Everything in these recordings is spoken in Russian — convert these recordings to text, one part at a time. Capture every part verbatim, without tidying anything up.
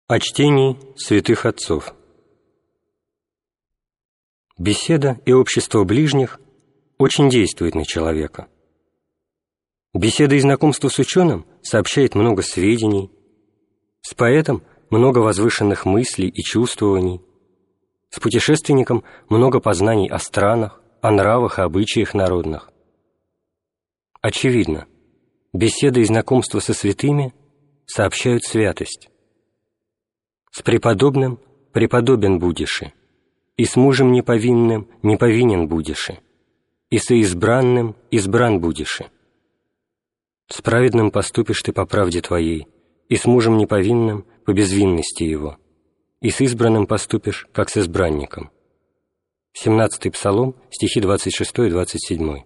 О чтении святых отцов. Беседа и общество ближних очень действует на человека. Беседа и знакомство с ученым сообщает много сведений, с поэтом много возвышенных мыслей и чувствований, с путешественником много познаний о странах, о нравах и обычаях народных. Очевидно, беседа и знакомство со святыми сообщают святость. С преподобным преподобен будеши, и с мужем неповинным неповинен будеши, и со избранным избран будеши. С праведным поступишь ты по правде твоей, и с мужем неповинным по безвинности его, и с избранным поступишь, как с избранником. семнадцатый Псалом, стихи двадцать шестой и двадцать седьмой.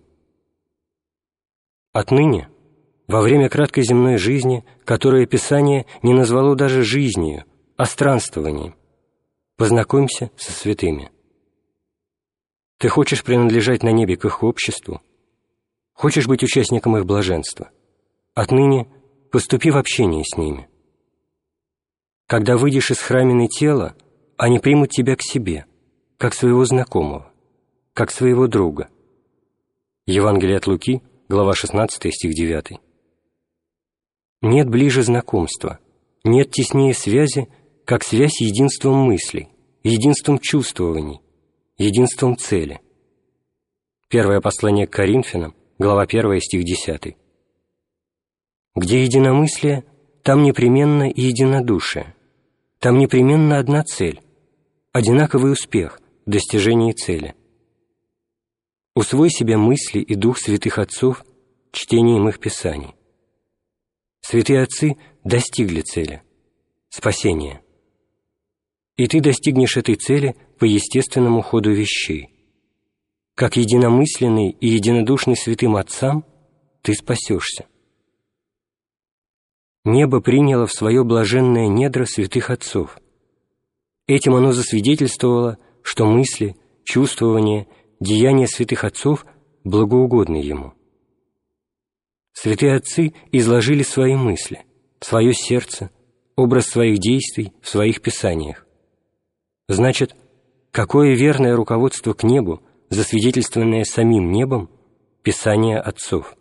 Отныне, во время краткой земной жизни, которое Писание не назвало даже жизнью, а странствованием, познакомься со святыми. Ты хочешь принадлежать на небе к их обществу? Хочешь быть участником их блаженства? Отныне поступи в общение с ними. Когда выйдешь из храмины тела, они примут тебя к себе, как своего знакомого, как своего друга. Евангелие от Луки, глава шестнадцатая, стих девятый. Нет ближе знакомства, нет теснее связи, как связь единством мыслей, единством чувствований, единством цели. Первое послание к Коринфянам, глава первая, стих десятый. Где единомыслие, там непременно и единодушие, там непременно одна цель, одинаковый успех в достижении цели. Усвой себе мысли и дух святых отцов чтением их писаний. Святые отцы достигли цели — спасения. И ты достигнешь этой цели по естественному ходу вещей. Как единомысленный и единодушный святым отцам ты спасешься. Небо приняло в свое блаженное недро святых отцов. Этим оно засвидетельствовало, что мысли, чувствования, деяния святых отцов благоугодны ему. Святые отцы изложили свои мысли, свое сердце, образ своих действий в своих писаниях. Значит, какое верное руководство к небу, засвидетельствованное самим небом, Писание отцов.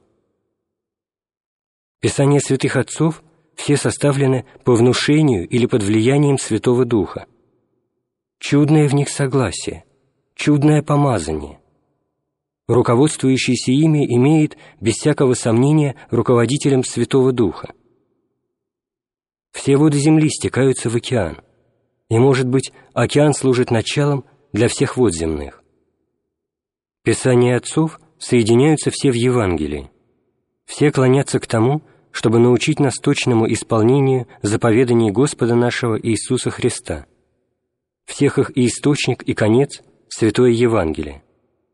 Писания святых отцов все составлены по внушению или под влиянием Святого Духа. Чудное в них согласие, чудное помазание. Руководствующийся ими имеет, без всякого сомнения, руководителем Святого Духа. Все воды земли стекаются в океан, и, может быть, океан служит началом для всех вод земных. Писания отцов соединяются все в Евангелии. Все клонятся к тому, чтобы научить нас точному исполнению заповеданий Господа нашего Иисуса Христа. Всех их и источник, и конец — Святое Евангелие.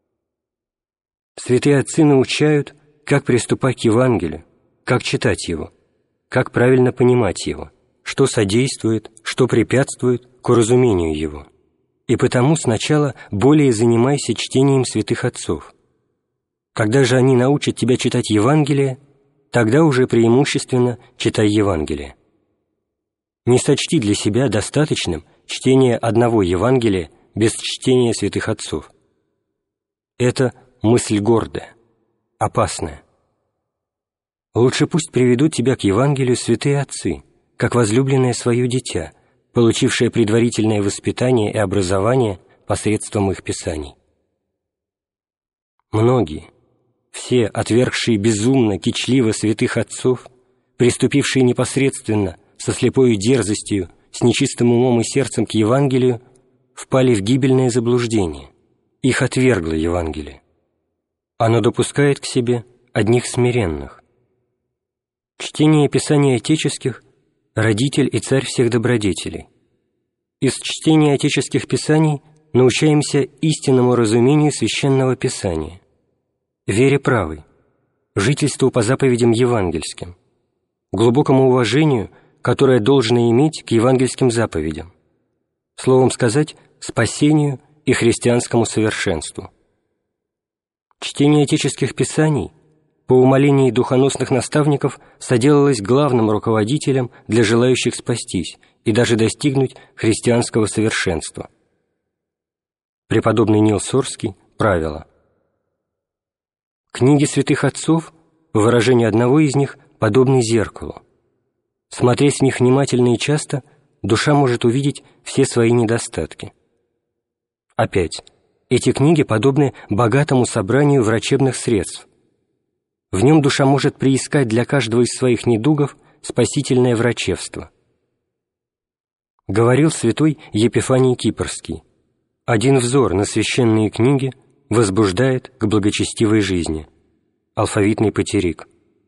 Святые отцы научают, как приступать к Евангелию, как читать его, как правильно понимать его, что содействует, что препятствует к уразумению его. И потому сначала более занимайся чтением святых отцов. Когда же они научат тебя читать Евангелие, тогда уже преимущественно читай Евангелие. Не сочти для себя достаточным чтение одного Евангелия без чтения святых отцов. Это мысль гордая, опасная. Лучше пусть приведут тебя к Евангелию святые отцы, как возлюбленное свое дитя, получившее предварительное воспитание и образование посредством их писаний. Многие, все отвергшие безумно, кичливо святых отцов, приступившие непосредственно, со слепою дерзостью, с нечистым умом и сердцем к Евангелию, впали в гибельное заблуждение. Их отвергло Евангелие. Оно допускает к себе одних смиренных. Чтение Писаний отеческих — родитель и царь всех добродетелей. Из чтения отеческих писаний научаемся истинному разумению Священного Писания, вере правой, жительству по заповедям евангельским, глубокому уважению, которое должно иметь к евангельским заповедям, словом сказать, спасению и христианскому совершенству. Чтение отеческих писаний по умолению духоносных наставников соделалась главным руководителем для желающих спастись и даже достигнуть христианского совершенства. Преподобный Нил Сорский правило. Книги святых отцов, в выражении одного из них, подобны зеркалу. Смотря с них внимательно и часто, душа может увидеть все свои недостатки. Опять, эти книги подобны богатому собранию врачебных средств. В нем душа может приискать для каждого из своих недугов спасительное врачевство. Говорил святой Епифаний Кипрский: «Один взор на священные книги возбуждает к благочестивой жизни». Алфавитный патерик.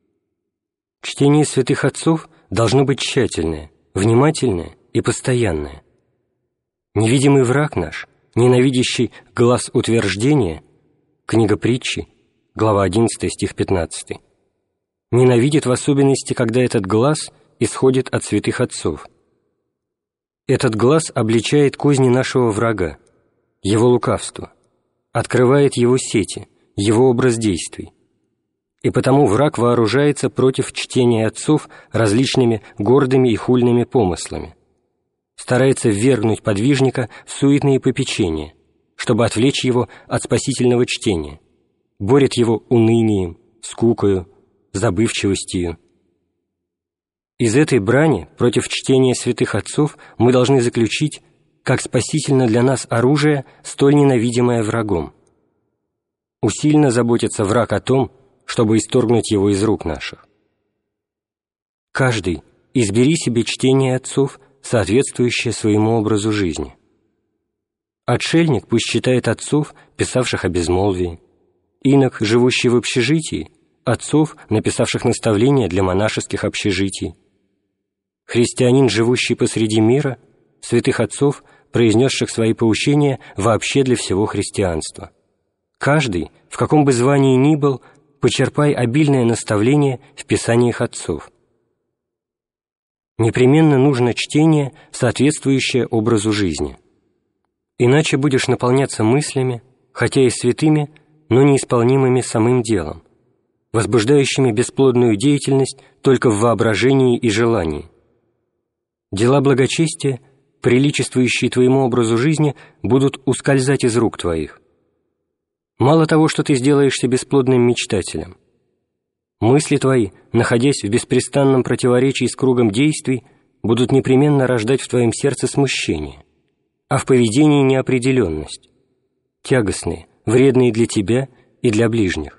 Чтение святых отцов должно быть тщательное, внимательное и постоянное. Невидимый враг наш, ненавидящий глас утверждения, книга притчи, глава одиннадцатая, стих пятнадцатый, ненавидит в особенности, когда этот глас исходит от святых отцов. Этот глас обличает козни нашего врага, его лукавство, открывает его сети, его образ действий. И потому враг вооружается против чтения отцов различными гордыми и хульными помыслами, старается ввергнуть подвижника в суетные попечения, чтобы отвлечь его от спасительного чтения, борет его унынием, скукою, забывчивостью. Из этой брани против чтения святых отцов мы должны заключить, как спасительно для нас оружие, столь ненавидимое врагом. Усильно заботится враг о том, чтобы исторгнуть его из рук наших. Каждый избери себе чтение отцов, соответствующее своему образу жизни. Отшельник пусть читает отцов, писавших о безмолвии, инок, живущий в общежитии, отцов, написавших наставления для монашеских общежитий, христианин, живущий посреди мира, святых отцов, произнесших свои поучения вообще для всего христианства. Каждый, в каком бы звании ни был, почерпай обильное наставление в писаниях отцов. Непременно нужно чтение, соответствующее образу жизни. Иначе будешь наполняться мыслями, хотя и святыми, но неисполнимыми самым делом, возбуждающими бесплодную деятельность только в воображении и желании. Дела благочестия, приличествующие твоему образу жизни, будут ускользать из рук твоих. Мало того, что ты сделаешься бесплодным мечтателем. Мысли твои, находясь в беспрестанном противоречии с кругом действий, будут непременно рождать в твоем сердце смущение, а в поведении неопределенность, тягостные, вредные для тебя и для ближних.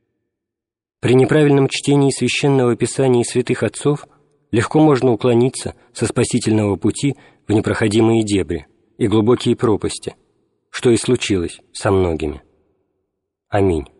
При неправильном чтении священного писания и святых отцов легко можно уклониться со спасительного пути в непроходимые дебри и глубокие пропасти, что и случилось со многими. Аминь.